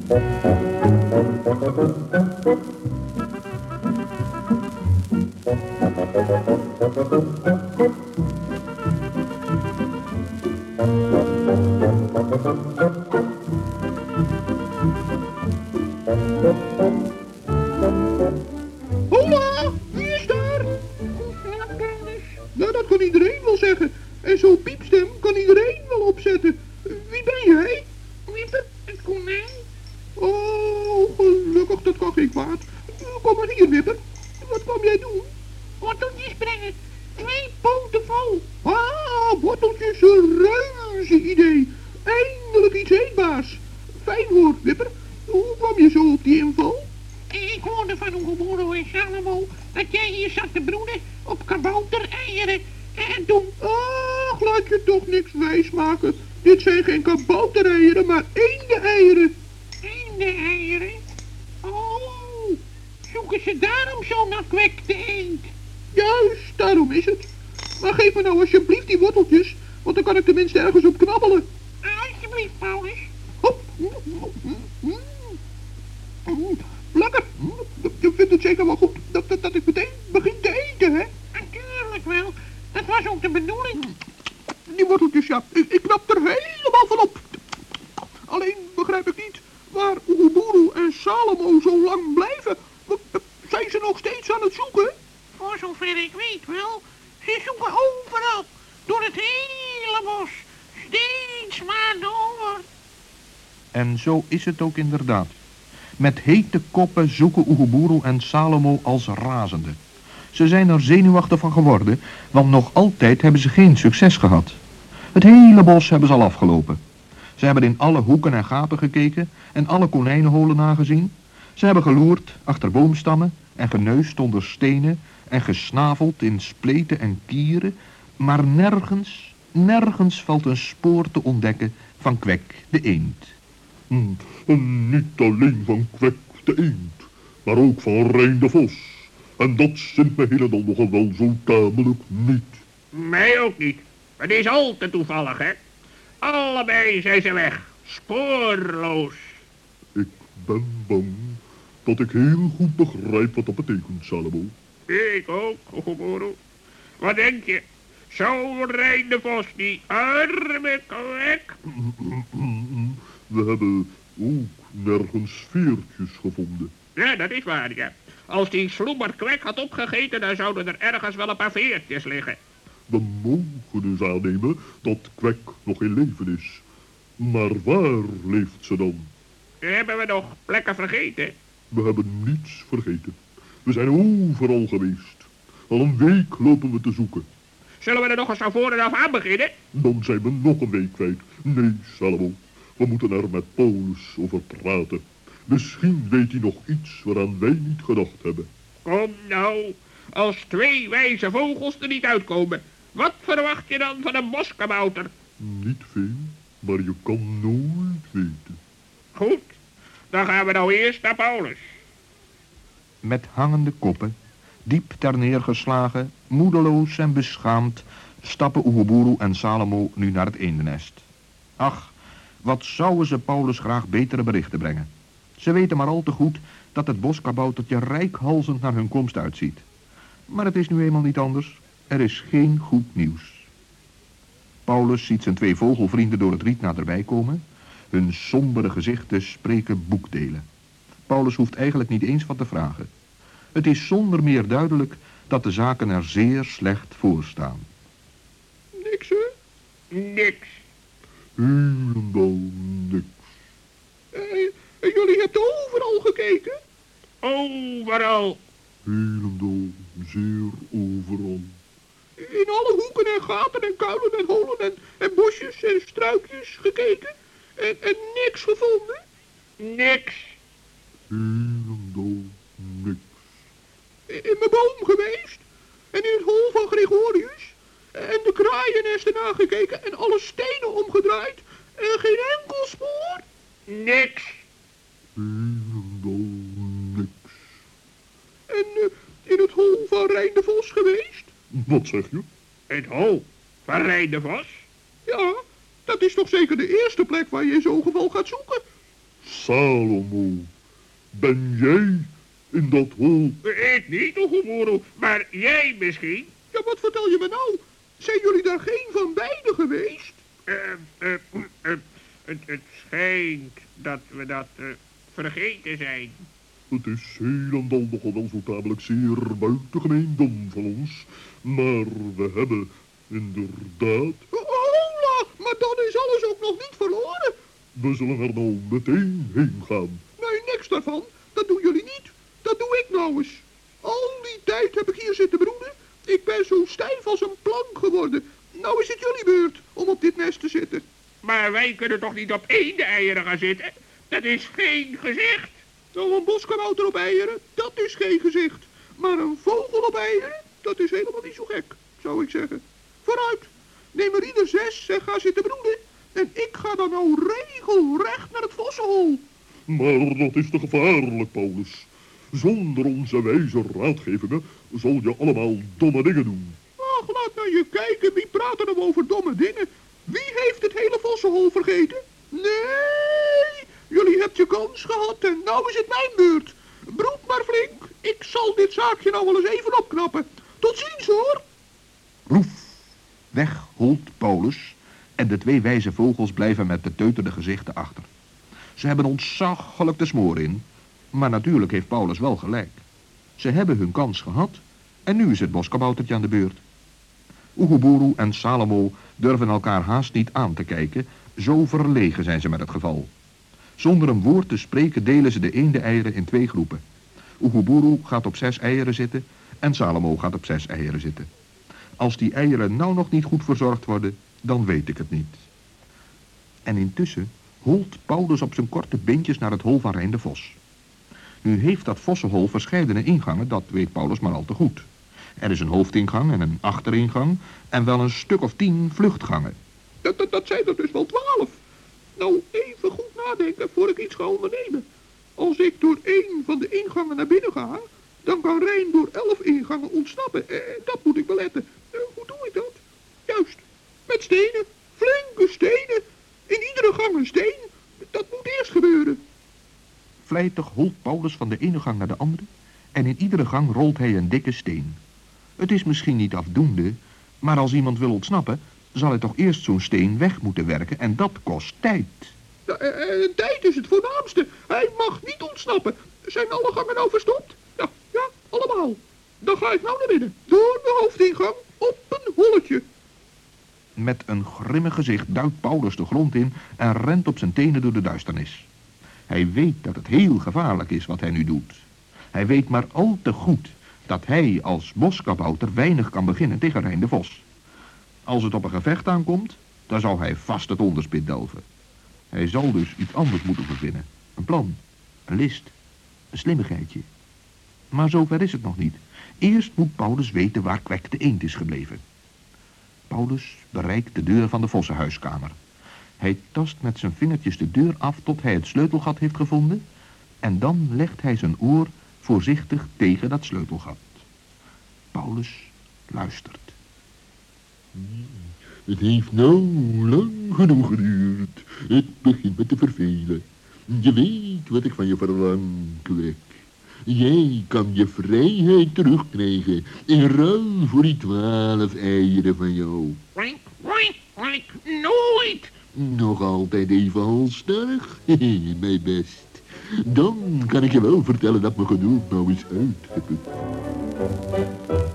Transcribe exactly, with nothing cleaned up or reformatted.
Hola, wie is daar? Nou, dat kan iedereen wel zeggen. En zo'n piepstem kan iedereen wel opzetten. Wie ben jij? Wieper, het konijn. Oh, gelukkig, dat kan geen kwaad. Kom maar hier, Wipper. Wat kwam jij doen? Worteltjes brengen. Twee poten vol. Ah, worteltjes, een reuze idee. Eindelijk iets eetbaars. Fijn hoor, Wipper. Hoe kwam je zo op die inval? Ik hoorde van Oegeboero en Salomo dat jij hier zat te broeden op kaboutereieren. En toen... Ach, laat je toch niks wijsmaken. Dit zijn geen kaboutereieren, maar eendeneieren. Eendeneieren? Oh, zoeken ze daarom zo naar Kwek de eend? Juist, daarom is het. Maar geef me nou alsjeblieft die worteltjes, want dan kan ik tenminste ergens op knabbelen. Alsjeblieft, Paulus. Hop. Lekker. Je vindt het zeker wel goed dat, dat, dat ik meteen begin te eten, hè? Natuurlijk wel. Dat was ook de bedoeling. Die worteltjes, ja. Ik, ik knap er helemaal van op. Alleen begrijp ik niet waar Oegeboero en Salomo zo lang blijven. Zijn ze nog steeds aan het zoeken? Voor zover ik weet wel. Ze zoeken overal. Door het hele bos. Steeds maar door. En zo is het ook inderdaad. Met hete koppen zoeken Oegeboero en Salomo als razende. Ze zijn er zenuwachtig van geworden, want nog altijd hebben ze geen succes gehad. Het hele bos hebben ze al afgelopen. Ze hebben in alle hoeken en gaten gekeken en alle konijnenholen nagezien. Ze hebben geloerd achter boomstammen en geneust onder stenen en gesnaveld in spleten en kieren, maar nergens, nergens valt een spoor te ontdekken van Kwek de eend. Hmm, en niet alleen van Kwek de eend, maar ook van Rein de vos. En dat zint me helemaal nogal wel zo tamelijk niet. Mij ook niet. Het is al te toevallig, hè. Allebei zijn ze weg. Spoorloos. Ik ben bang dat ik heel goed begrijp wat dat betekent, Salomo. Ik ook, Oegeboero. Wat denk je? Zo Rein de vos, die arme Kwek. We hebben ook nergens veertjes gevonden. Ja, dat is waar, ja. Als die sloeber Kwek had opgegeten, dan zouden er ergens wel een paar veertjes liggen. We mogen dus aannemen dat Kwek nog in leven is. Maar waar leeft ze dan? Hebben we nog plekken vergeten? We hebben niets vergeten. We zijn overal geweest. Al een week lopen we te zoeken. Zullen we er nog eens van voren af aan beginnen? Dan zijn we nog een week kwijt. Nee, Salomo. We moeten er met Paulus over praten. Misschien weet hij nog iets waaraan wij niet gedacht hebben. Kom nou, als twee wijze vogels er niet uitkomen. Wat verwacht je dan van een boskabouter? Niet veel, maar je kan nooit weten. Goed, dan gaan we nou eerst naar Paulus. Met hangende koppen, diep ter neergeslagen, moedeloos en beschaamd, stappen Oegeboero en Salomo nu naar het eendennest. Ach, wat zouden ze Paulus graag betere berichten brengen. Ze weten maar al te goed dat het boskaboutertje reikhalzend naar hun komst uitziet. Maar het is nu eenmaal niet anders. Er is geen goed nieuws. Paulus ziet zijn twee vogelvrienden door het riet naderbij komen. Hun sombere gezichten spreken boekdelen. Paulus hoeft eigenlijk niet eens wat te vragen. Het is zonder meer duidelijk dat de zaken er zeer slecht voor staan. Niks, hè? Niks. Helemaal niks. Uh, jullie hebben overal gekeken? Overal. Helemaal zeer overal. In alle hoeken en gaten en kuilen en holen en, en bosjes en struikjes gekeken? En, en niks gevonden? Niks. Helemaal niks. In mijn boom geweest? En in het hol van Gregorius? En de kraaiennesten nagekeken en alle stenen omgedraaid? En geen enkel spoor? Niks. Helemaal niks. En uh, in het hol van Rein de Vos geweest? Wat zeg je? Het hol van Rein de vos? Ja, dat is toch zeker de eerste plek waar je in zo'n geval gaat zoeken? Salomo, ben jij in dat hol? Ik niet, Oegeboeroe, maar jij misschien? Ja, wat vertel je me nou? Zijn jullie daar geen van beiden geweest? Uh, uh, uh, het, het schijnt dat we dat uh, vergeten zijn. Het is heel en al nogal wel zo tamelijk zeer buitengemeen dom van ons. Maar we hebben inderdaad... Hola, maar dan is alles ook nog niet verloren. We zullen er nou meteen heen gaan. Nee, niks daarvan. Dat doen jullie niet. Dat doe ik nou eens. Al die tijd heb ik hier zitten broeden. Ik ben zo stijf als een plank geworden. Nou is het jullie beurt om op dit nest te zitten. Maar wij kunnen toch niet op één de eieren gaan zitten? Dat is geen gezicht. Nou, een boskabouter op eieren, dat is geen gezicht. Maar een vogel op eieren, dat is helemaal niet zo gek, zou ik zeggen. Vooruit, neem er ieder zes en ga zitten broeden. En ik ga dan nou regelrecht naar het vossenhol. Maar dat is te gevaarlijk, Paulus. Zonder onze wijze raadgevingen zal je allemaal domme dingen doen. Ach, laat naar je kijken, wie praat er nou over domme dingen? Wie heeft het hele vossenhol vergeten? Nee, jullie hebt je kans gehad en nou is het mijn beurt. Broed maar flink, ik zal dit zaakje nou wel eens even opknappen. Tot ziens hoor. Roef, weg holt Paulus en de twee wijze vogels blijven met beteuterde gezichten achter. Ze hebben ontzaglijk de smoor in, maar natuurlijk heeft Paulus wel gelijk. Ze hebben hun kans gehad en nu is het boskaboutertje aan de beurt. Oegeboeroe en Salomo durven elkaar haast niet aan te kijken, zo verlegen zijn ze met het geval. Zonder een woord te spreken delen ze de eenden-eieren in twee groepen. Oegeboeroe gaat op zes eieren zitten en Salomo gaat op zes eieren zitten. Als die eieren nou nog niet goed verzorgd worden, dan weet ik het niet. En intussen holt Paulus op zijn korte beentjes naar het hol van Rijn de Vos. Nu heeft dat vossenhol verscheidene ingangen, dat weet Paulus maar al te goed. Er is een hoofdingang en een achteringang en wel een stuk of tien vluchtgangen. Dat, dat, dat zijn er dus wel twaalf. Nou, even goed nadenken voor ik iets ga ondernemen. Als ik door één van de ingangen naar binnen ga, dan kan Rijn door elf ingangen ontsnappen. En dat moet ik beletten. Eh, hoe doe ik dat? Juist, met stenen. Flinke stenen. In iedere gang een steen. Dat moet eerst gebeuren. Vlijtig holt Paulus van de ene gang naar de andere en in iedere gang rolt hij een dikke steen. Het is misschien niet afdoende, maar als iemand wil ontsnappen, zal hij toch eerst zo'n steen weg moeten werken en dat kost tijd. Ja, eh, eh, tijd is het voornaamste. Hij mag niet ontsnappen. Zijn alle gangen nou verstopt? Ja, ja, allemaal. Dan ga ik nou naar binnen. Door de hoofdingang op een holletje. Met een grimmig gezicht duikt Paulus de grond in en rent op zijn tenen door de duisternis. Hij weet dat het heel gevaarlijk is wat hij nu doet. Hij weet maar al te goed dat hij als boskabouter weinig kan beginnen tegen Rijn de Vos. Als het op een gevecht aankomt, dan zou hij vast het onderspit delven. Hij zal dus iets anders moeten verzinnen. Een plan, een list, een slimmigheidje. Maar zover is het nog niet. Eerst moet Paulus weten waar Kwek de eend is gebleven. Paulus bereikt de deur van de vossenhuiskamer. Hij tast met zijn vingertjes de deur af tot hij het sleutelgat heeft gevonden en dan legt hij zijn oor voorzichtig tegen dat sleutelgat. Paulus luistert. Het heeft nou lang genoeg geduurd. Het begint me te vervelen. Je weet wat ik van je verlang, Kwek. Jij kan je vrijheid terugkrijgen in ruil voor die twaalf eieren van jou. Oink, oink, oink, nooit. Nog altijd even halstarrig? Mijn best. Dan kan ik je wel vertellen dat mijn geduld nou is uitgeput.